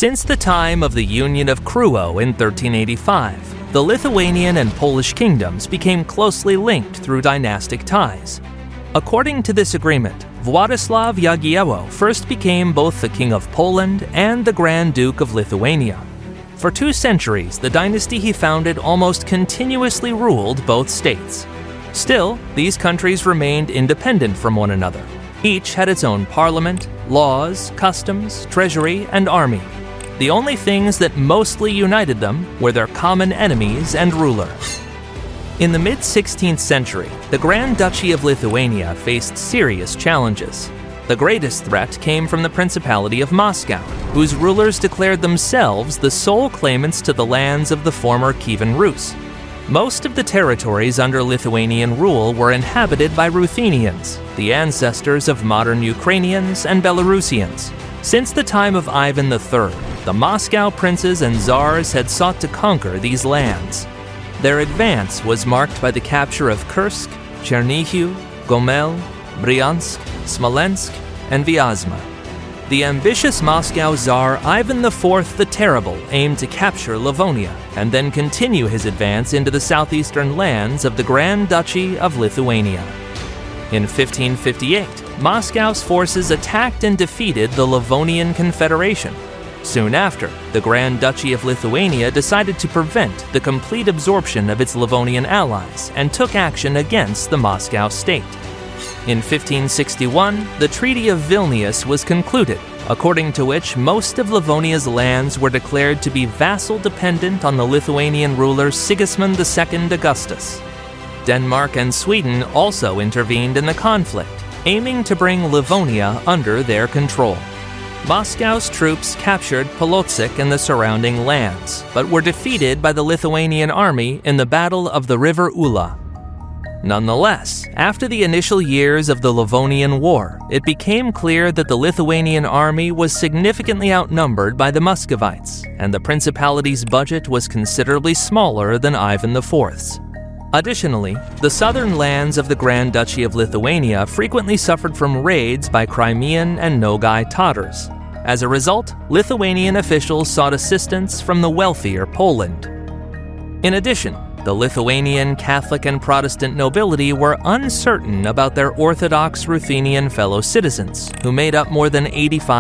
Since the time of the Union of Kreuo in 1385, the Lithuanian and Polish kingdoms became closely linked through dynastic ties. According to this agreement, Władysław Jagiełło first became both the King of Poland and the Grand Duke of Lithuania. For 2 centuries, the dynasty he founded almost continuously ruled both states. Still, these countries remained independent from one another. Each had its own parliament, laws, customs, treasury, and army. The only things that mostly united them were their common enemies and ruler. In the mid-16th century, the Grand Duchy of Lithuania faced serious challenges. The greatest threat came from the Principality of Moscow, whose rulers declared themselves the sole claimants to the lands of the former Kievan Rus. Most of the territories under Lithuanian rule were inhabited by Ruthenians, the ancestors of modern Ukrainians and Belarusians. Since the time of Ivan III, the Moscow princes and czars had sought to conquer these lands. Their advance was marked by the capture of Kursk, Chernihiv, Gomel, Bryansk, Smolensk, and Vyazma. The ambitious Moscow Tsar Ivan IV the Terrible aimed to capture Livonia and then continue his advance into the southeastern lands of the Grand Duchy of Lithuania. In 1558, Moscow's forces attacked and defeated the Livonian Confederation. Soon after, the Grand Duchy of Lithuania decided to prevent the complete absorption of its Livonian allies and took action against the Moscow state. In 1561, the Treaty of Vilnius was concluded, according to which most of Livonia's lands were declared to be vassal-dependent on the Lithuanian ruler Sigismund II Augustus. Denmark and Sweden also intervened in the conflict, aiming to bring Livonia under their control. Moscow's troops captured Polotsk and the surrounding lands, but were defeated by the Lithuanian army in the Battle of the River Ula. Nonetheless, after the initial years of the Livonian War, it became clear that the Lithuanian army was significantly outnumbered by the Muscovites, and the principality's budget was considerably smaller than Ivan IV's. Additionally, the southern lands of the Grand Duchy of Lithuania frequently suffered from raids by Crimean and Nogai Tatars. As a result, Lithuanian officials sought assistance from the wealthier Poland. In addition, the Lithuanian Catholic and Protestant nobility were uncertain about their Orthodox Ruthenian fellow citizens, who made up more than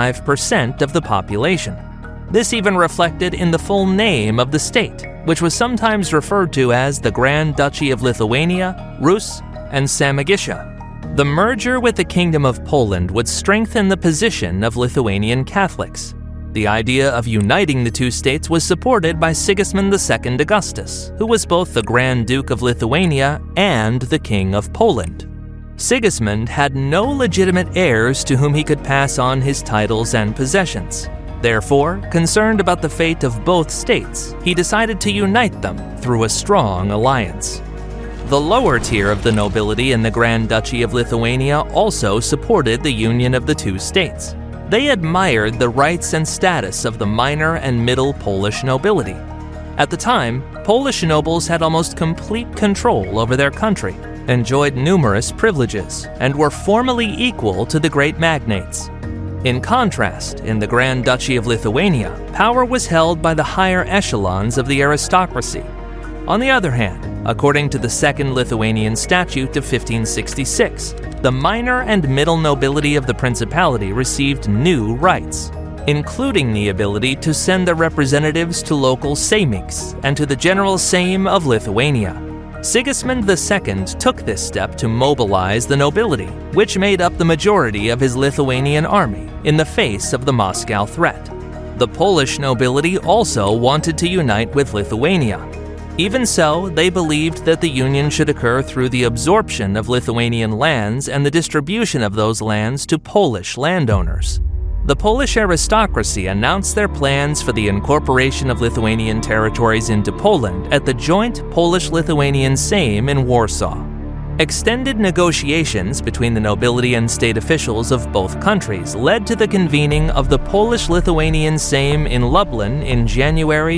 85% of the population. This even reflected in the full name of the state, which was sometimes referred to as the Grand Duchy of Lithuania, Rus, and Samogitia. The merger with the Kingdom of Poland would strengthen the position of Lithuanian Catholics. The idea of uniting the two states was supported by Sigismund II Augustus, who was both the Grand Duke of Lithuania and the King of Poland. Sigismund had no legitimate heirs to whom he could pass on his titles and possessions. Therefore, concerned about the fate of both states, he decided to unite them through a strong alliance. The lower tier of the nobility in the Grand Duchy of Lithuania also supported the union of the two states. They admired the rights and status of the minor and middle Polish nobility. At the time, Polish nobles had almost complete control over their country, enjoyed numerous privileges, and were formally equal to the great magnates. In contrast, in the Grand Duchy of Lithuania, power was held by the higher echelons of the aristocracy. On the other hand, according to the Second Lithuanian Statute of 1566, the minor and middle nobility of the principality received new rights, including the ability to send their representatives to local seimas and to the General Sejm of Lithuania. Sigismund II took this step to mobilize the nobility, which made up the majority of his Lithuanian army in the face of the Moscow threat. The Polish nobility also wanted to unite with Lithuania. Even so, they believed that the union should occur through the absorption of Lithuanian lands and the distribution of those lands to Polish landowners. The Polish aristocracy announced their plans for the incorporation of Lithuanian territories into Poland at the joint Polish-Lithuanian Sejm in Warsaw. Extended negotiations between the nobility and state officials of both countries led to the convening of the Polish-Lithuanian Sejm in Lublin in January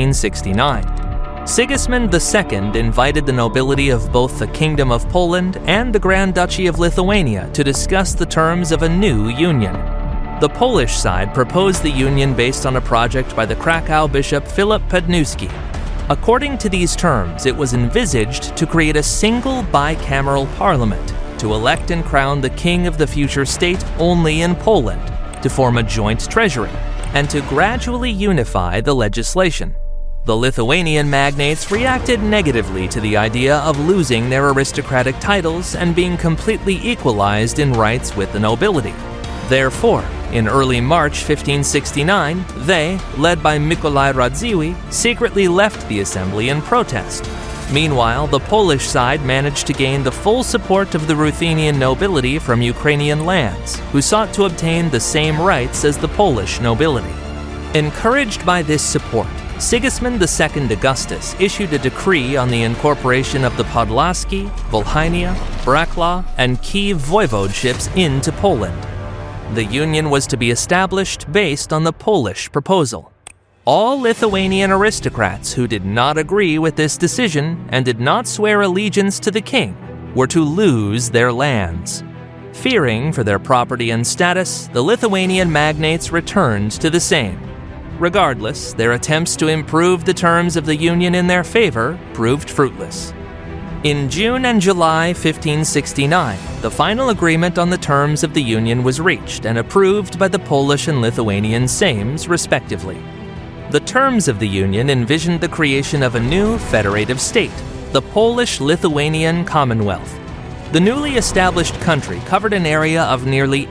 1569. Sigismund II invited the nobility of both the Kingdom of Poland and the Grand Duchy of Lithuania to discuss the terms of a new union. The Polish side proposed the union based on a project by the Krakow bishop Philip Pednewski. According to these terms, it was envisaged to create a single bicameral parliament, to elect and crown the king of the future state only in Poland, to form a joint treasury, and to gradually unify the legislation. The Lithuanian magnates reacted negatively to the idea of losing their aristocratic titles and being completely equalized in rights with the nobility. Therefore, in early March 1569, they, led by Mikołaj Radziwiłł, secretly left the assembly in protest. Meanwhile, the Polish side managed to gain the full support of the Ruthenian nobility from Ukrainian lands, who sought to obtain the same rights as the Polish nobility. Encouraged by this support, Sigismund II Augustus issued a decree on the incorporation of the Podlaski, Volhynia, Braclaw, and Kiev voivodeships into Poland. The union was to be established based on the Polish proposal. All Lithuanian aristocrats who did not agree with this decision and did not swear allegiance to the king were to lose their lands. Fearing for their property and status, the Lithuanian magnates returned to the Sejm. Regardless, their attempts to improve the terms of the union in their favor proved fruitless. In June and July 1569, the final agreement on the terms of the union was reached and approved by the Polish and Lithuanian Sejms, respectively. The terms of the union envisioned the creation of a new federative state, the Polish-Lithuanian Commonwealth. The newly established country covered an area of nearly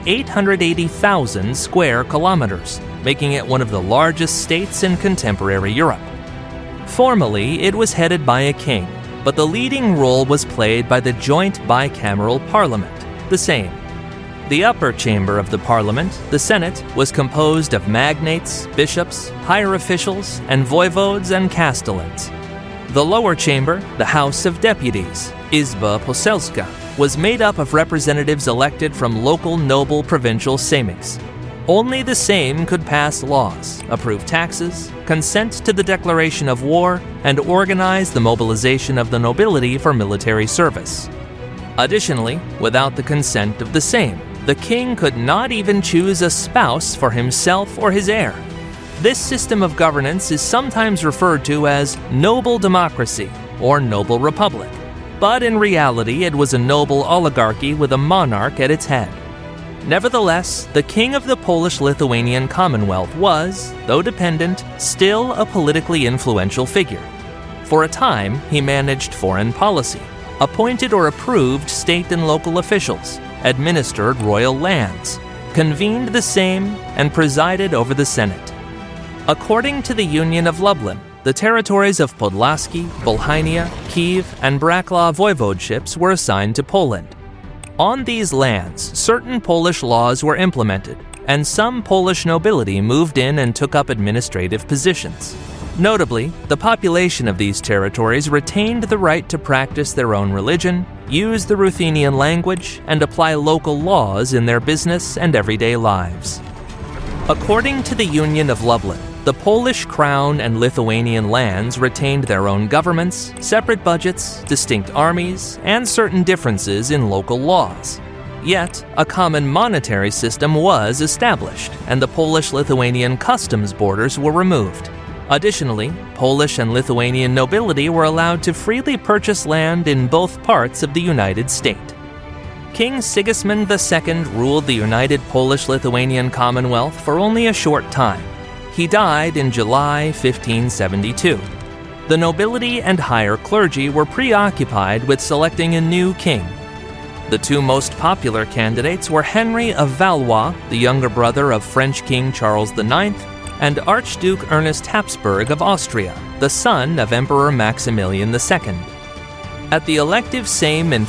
880,000 square kilometers, making it one of the largest states in contemporary Europe. Formally, it was headed by a king, but the leading role was played by the joint bicameral parliament, the Sejm. The upper chamber of the parliament, the Senate, was composed of magnates, bishops, higher officials, and voivodes and castellans. The lower chamber, the House of Deputies, Izba Poselska, was made up of representatives elected from local noble provincial sejmiks. Only the Sejm could pass laws, approve taxes, consent to the declaration of war, and organize the mobilization of the nobility for military service. Additionally, without the consent of the Sejm, the king could not even choose a spouse for himself or his heir. This system of governance is sometimes referred to as noble democracy or noble republic, but in reality it was a noble oligarchy with a monarch at its head. Nevertheless, the king of the Polish-Lithuanian Commonwealth was, though dependent, still a politically influential figure. For a time, he managed foreign policy, appointed or approved state and local officials, administered royal lands, convened the Sejm, and presided over the Senate. According to the Union of Lublin, the territories of Podlaski, Volhynia, Kiev, and Braclaw voivodeships were assigned to Poland. On these lands, certain Polish laws were implemented, and some Polish nobility moved in and took up administrative positions. Notably, the population of these territories retained the right to practice their own religion, use the Ruthenian language, and apply local laws in their business and everyday lives. According to the Union of Lublin, the Polish crown and Lithuanian lands retained their own governments, separate budgets, distinct armies, and certain differences in local laws. Yet, a common monetary system was established, and the Polish-Lithuanian customs borders were removed. Additionally, Polish and Lithuanian nobility were allowed to freely purchase land in both parts of the United State. King Sigismund II ruled the united Polish-Lithuanian Commonwealth for only a short time. He died in July 1572. The nobility and higher clergy were preoccupied with selecting a new king. The two most popular candidates were Henry of Valois, the younger brother of French King Charles IX, and Archduke Ernest Habsburg of Austria, the son of Emperor Maximilian II. At the elective Sejm in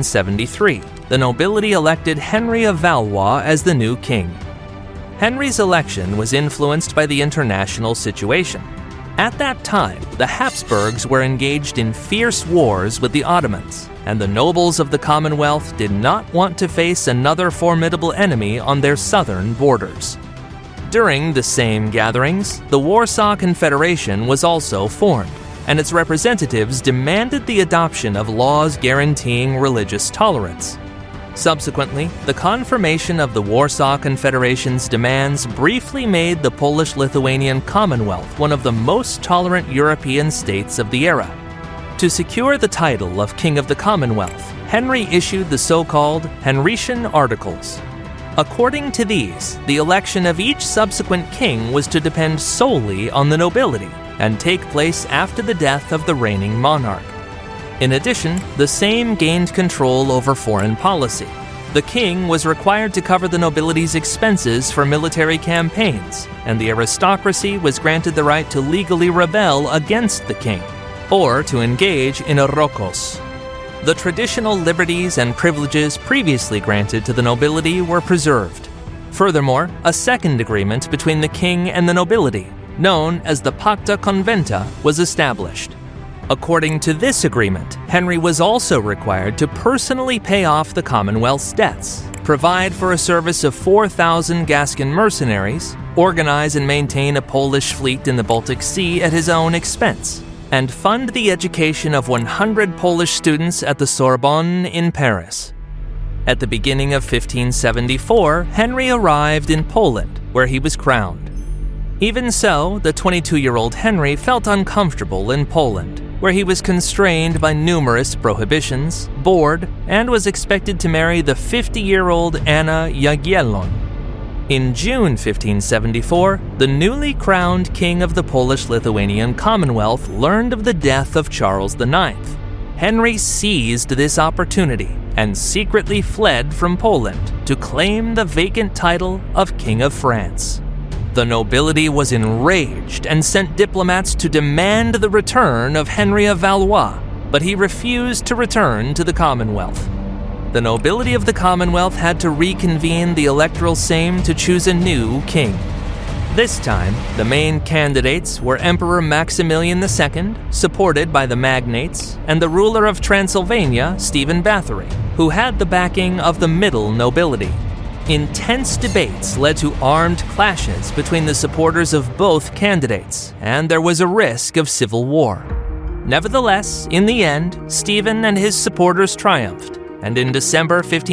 1573, the nobility elected Henry of Valois as the new king. Henry's election was influenced by the international situation. At that time, the Habsburgs were engaged in fierce wars with the Ottomans, and the nobles of the Commonwealth did not want to face another formidable enemy on their southern borders. During the same gatherings, the Warsaw Confederation was also formed, and its representatives demanded the adoption of laws guaranteeing religious tolerance. Subsequently, the confirmation of the Warsaw Confederation's demands briefly made the Polish-Lithuanian Commonwealth one of the most tolerant European states of the era. To secure the title of King of the Commonwealth, Henry issued the so-called Henrician Articles. According to these, the election of each subsequent king was to depend solely on the nobility and take place after the death of the reigning monarch. In addition, the Sejm gained control over foreign policy. The king was required to cover the nobility's expenses for military campaigns, and the aristocracy was granted the right to legally rebel against the king, or to engage in a rokos. The traditional liberties and privileges previously granted to the nobility were preserved. Furthermore, a second agreement between the king and the nobility, known as the Pacta Conventa, was established. According to this agreement, Henry was also required to personally pay off the Commonwealth's debts, provide for a service of 4,000 Gascon mercenaries, organize and maintain a Polish fleet in the Baltic Sea at his own expense, and fund the education of 100 Polish students at the Sorbonne in Paris. At the beginning of 1574, Henry arrived in Poland, where he was crowned. Even so, the 22-year-old Henry felt uncomfortable in Poland, where he was constrained by numerous prohibitions, bored, and was expected to marry the 50-year-old Anna Jagiellon. In June 1574, the newly crowned king of the Polish-Lithuanian Commonwealth learned of the death of Charles IX. Henry seized this opportunity and secretly fled from Poland to claim the vacant title of King of France. The nobility was enraged and sent diplomats to demand the return of Henry of Valois, but he refused to return to the Commonwealth. The nobility of the Commonwealth had to reconvene the electoral Sejm to choose a new king. This time, the main candidates were Emperor Maximilian II, supported by the magnates, and the ruler of Transylvania, Stephen Bathory, who had the backing of the middle nobility. Intense debates led to armed clashes between the supporters of both candidates, and there was a risk of civil war. Nevertheless, in the end, Stephen and his supporters triumphed, and in December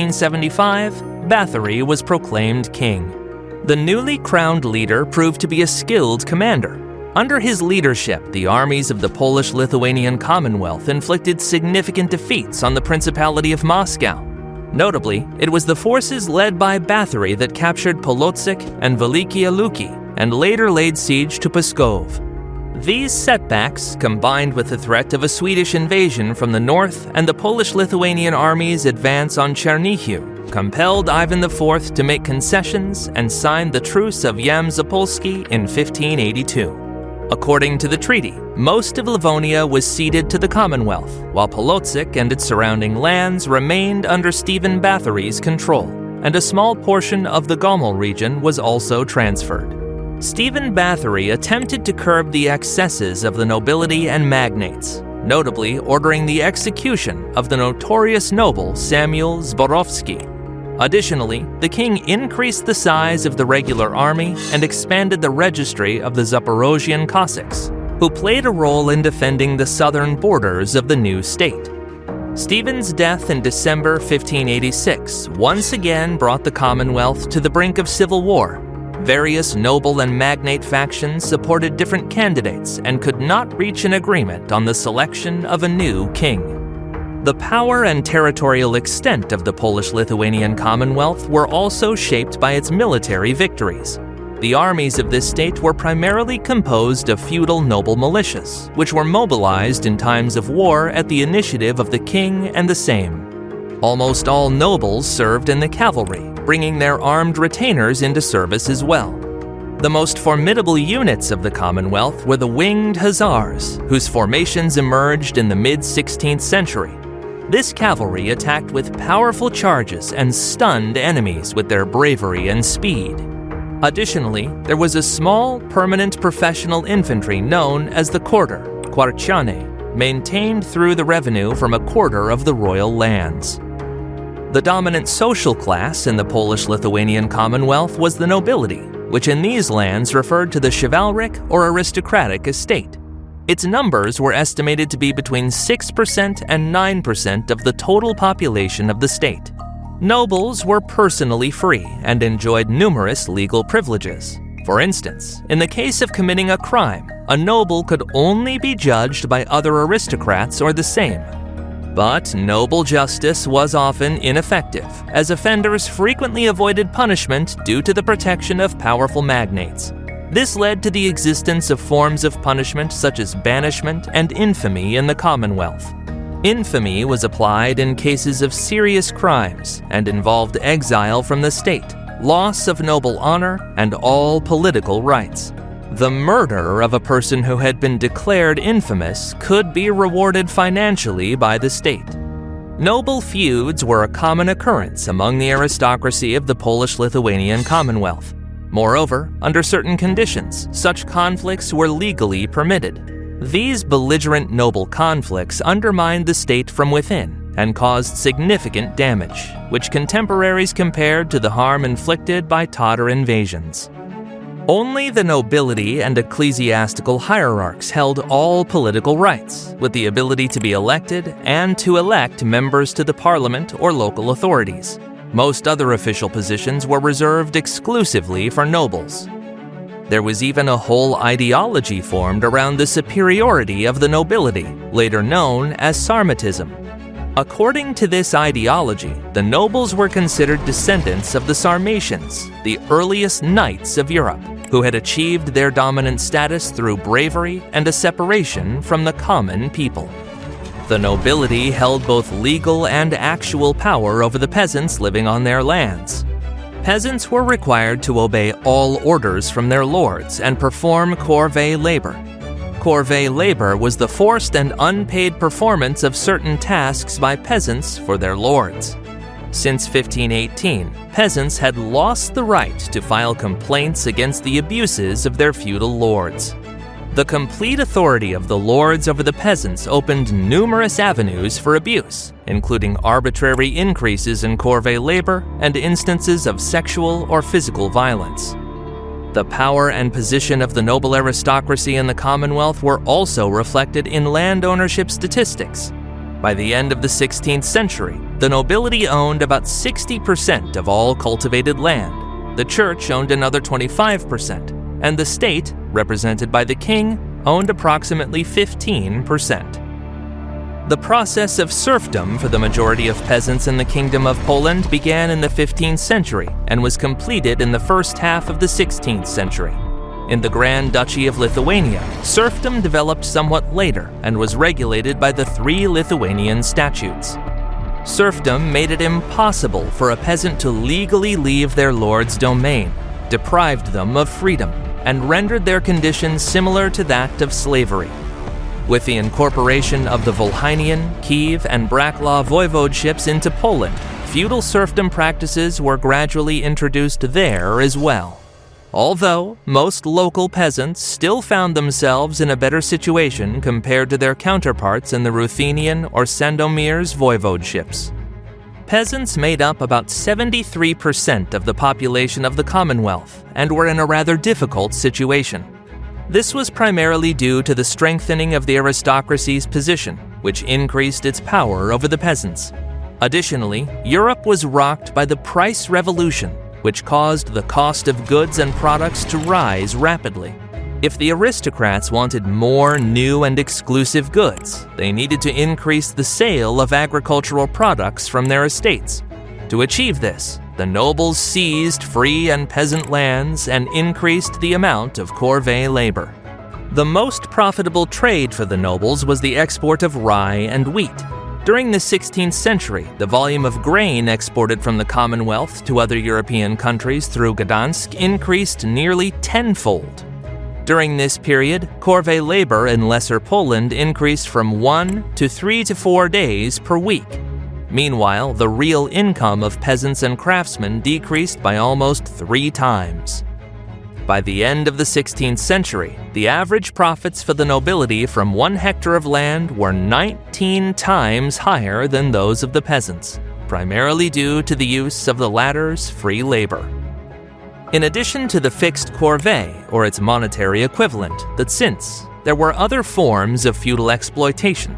1575, Bathory was proclaimed king. The newly crowned leader proved to be a skilled commander. Under his leadership, the armies of the Polish-Lithuanian Commonwealth inflicted significant defeats on the Principality of Moscow. Notably, it was the forces led by Bathory that captured Polotsk and Velikie Luki, and later laid siege to Pskov. These setbacks, combined with the threat of a Swedish invasion from the north and the Polish-Lithuanian army's advance on Chernihiv, compelled Ivan IV to make concessions and sign the Truce of Yam-Zapolski in 1582. According to the treaty, most of Livonia was ceded to the Commonwealth, while Polotsk and its surrounding lands remained under Stephen Bathory's control, and a small portion of the Gomel region was also transferred. Stephen Bathory attempted to curb the excesses of the nobility and magnates, notably ordering the execution of the notorious noble Samuel Zborowski. Additionally, the king increased the size of the regular army and expanded the registry of the Zaporozhian Cossacks, who played a role in defending the southern borders of the new state. Stephen's death in December 1586 once again brought the Commonwealth to the brink of civil war. Various noble and magnate factions supported different candidates and could not reach an agreement on the selection of a new king. The power and territorial extent of the Polish-Lithuanian Commonwealth were also shaped by its military victories. The armies of this state were primarily composed of feudal noble militias, which were mobilized in times of war at the initiative of the king and the Sejm. Almost all nobles served in the cavalry, bringing their armed retainers into service as well. The most formidable units of the Commonwealth were the Winged Hussars, whose formations emerged in the mid-16th century. This cavalry attacked with powerful charges and stunned enemies with their bravery and speed. Additionally, there was a small, permanent professional infantry known as the Quarter, Kwarciane, maintained through the revenue from a quarter of the royal lands. The dominant social class in the Polish-Lithuanian Commonwealth was the nobility, which in these lands referred to the chivalric or aristocratic estate. Its numbers were estimated to be between 6% and 9% of the total population of the state. Nobles were personally free and enjoyed numerous legal privileges. For instance, in the case of committing a crime, a noble could only be judged by other aristocrats or the same. But noble justice was often ineffective, as offenders frequently avoided punishment due to the protection of powerful magnates. This led to the existence of forms of punishment such as banishment and infamy in the Commonwealth. Infamy was applied in cases of serious crimes and involved exile from the state, loss of noble honor, and all political rights. The murder of a person who had been declared infamous could be rewarded financially by the state. Noble feuds were a common occurrence among the aristocracy of the Polish-Lithuanian Commonwealth. Moreover, under certain conditions, such conflicts were legally permitted. These belligerent noble conflicts undermined the state from within and caused significant damage, which contemporaries compared to the harm inflicted by Tatar invasions. Only the nobility and ecclesiastical hierarchs held all political rights, with the ability to be elected and to elect members to the parliament or local authorities. Most other official positions were reserved exclusively for nobles. There was even a whole ideology formed around the superiority of the nobility, later known as Sarmatism. According to this ideology, the nobles were considered descendants of the Sarmatians, the earliest knights of Europe, who had achieved their dominant status through bravery and a separation from the common people. The nobility held both legal and actual power over the peasants living on their lands. Peasants were required to obey all orders from their lords and perform corvée labor. Corvée labor was the forced and unpaid performance of certain tasks by peasants for their lords. Since 1518, peasants had lost the right to file complaints against the abuses of their feudal lords. The complete authority of the lords over the peasants opened numerous avenues for abuse, including arbitrary increases in corvée labor and instances of sexual or physical violence. The power and position of the noble aristocracy in the Commonwealth were also reflected in land ownership statistics. By the end of the 16th century, the nobility owned about 60% of all cultivated land. The church owned another 25%, and the state, represented by the king, owned approximately 15%. The process of serfdom for the majority of peasants in the Kingdom of Poland began in the 15th century and was completed in the first half of the 16th century. In the Grand Duchy of Lithuania, serfdom developed somewhat later and was regulated by the 3 Lithuanian statutes. Serfdom made it impossible for a peasant to legally leave their lord's domain, deprived them of freedom, and rendered their condition similar to that of slavery. With the incorporation of the Volhynian, Kiev, and Braclaw voivodeships into Poland, feudal serfdom practices were gradually introduced there as well. Although most local peasants still found themselves in a better situation compared to their counterparts in the Ruthenian or Sandomierz voivodeships. Peasants made up about 73% of the population of the Commonwealth and were in a rather difficult situation. This was primarily due to the strengthening of the aristocracy's position, which increased its power over the peasants. Additionally, Europe was rocked by the price revolution, which caused the cost of goods and products to rise rapidly. If the aristocrats wanted more new and exclusive goods, they needed to increase the sale of agricultural products from their estates. To achieve this, the nobles seized free and peasant lands and increased the amount of corvée labor. The most profitable trade for the nobles was the export of rye and wheat. During the 16th century, the volume of grain exported from the Commonwealth to other European countries through Gdansk increased nearly tenfold. During this period, corvée labor in Lesser Poland increased from 1 to 3 to 4 days per week. Meanwhile, the real income of peasants and craftsmen decreased by almost 3 times. By the end of the 16th century, the average profits for the nobility from 1 hectare of land were 19 times higher than those of the peasants, primarily due to the use of the latter's free labor. In addition to the fixed corvée, or its monetary equivalent, the zins, there were other forms of feudal exploitation.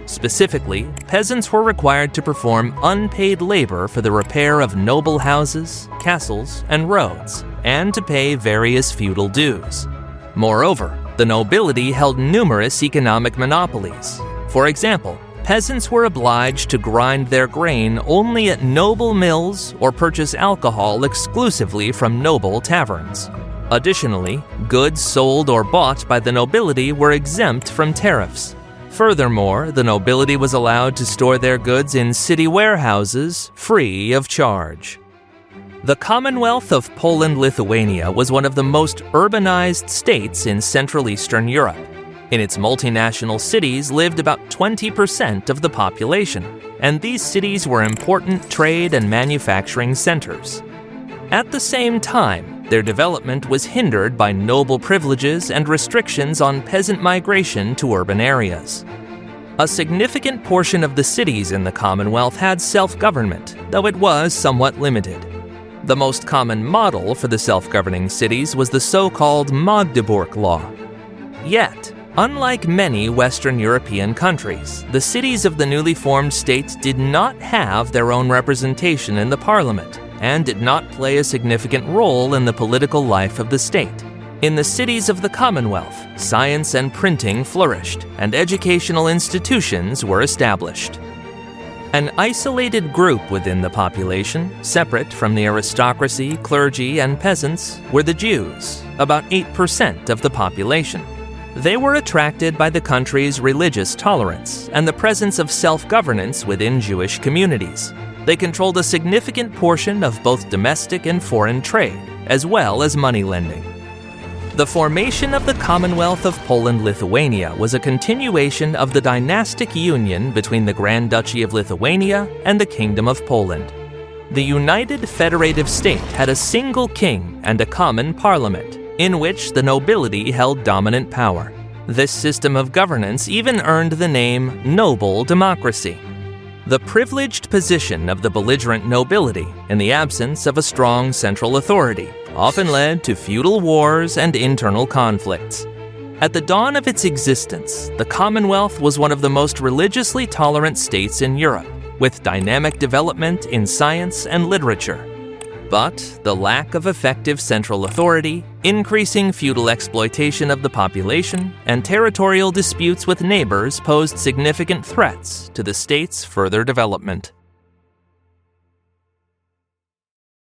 Specifically, peasants were required to perform unpaid labor for the repair of noble houses, castles, and roads, and to pay various feudal dues. Moreover, the nobility held numerous economic monopolies. For example, peasants were obliged to grind their grain only at noble mills or purchase alcohol exclusively from noble taverns. Additionally, goods sold or bought by the nobility were exempt from tariffs. Furthermore, the nobility was allowed to store their goods in city warehouses free of charge. The Commonwealth of Poland-Lithuania was one of the most urbanized states in Central Eastern Europe. In its multinational cities lived about 20% of the population, and these cities were important trade and manufacturing centers. At the same time, their development was hindered by noble privileges and restrictions on peasant migration to urban areas. A significant portion of the cities in the Commonwealth had self-government, though it was somewhat limited. The most common model for the self-governing cities was the so-called Magdeburg Law. Yet, unlike many Western European countries, the cities of the newly formed states did not have their own representation in the parliament and did not play a significant role in the political life of the state. In the cities of the Commonwealth, science and printing flourished, and educational institutions were established. An isolated group within the population, separate from the aristocracy, clergy, and peasants, were the Jews, about 8% of the population. They were attracted by the country's religious tolerance and the presence of self-governance within Jewish communities. They controlled a significant portion of both domestic and foreign trade, as well as money lending. The formation of the Commonwealth of Poland-Lithuania was a continuation of the dynastic union between the Grand Duchy of Lithuania and the Kingdom of Poland. The united federative state had a single king and a common parliament, in which the nobility held dominant power. This system of governance even earned the name noble democracy. The privileged position of the belligerent nobility, in the absence of a strong central authority, often led to feudal wars and internal conflicts. At the dawn of its existence, the Commonwealth was one of the most religiously tolerant states in Europe, with dynamic development in science and literature. But the lack of effective central authority, increasing feudal exploitation of the population, and territorial disputes with neighbors posed significant threats to the state's further development.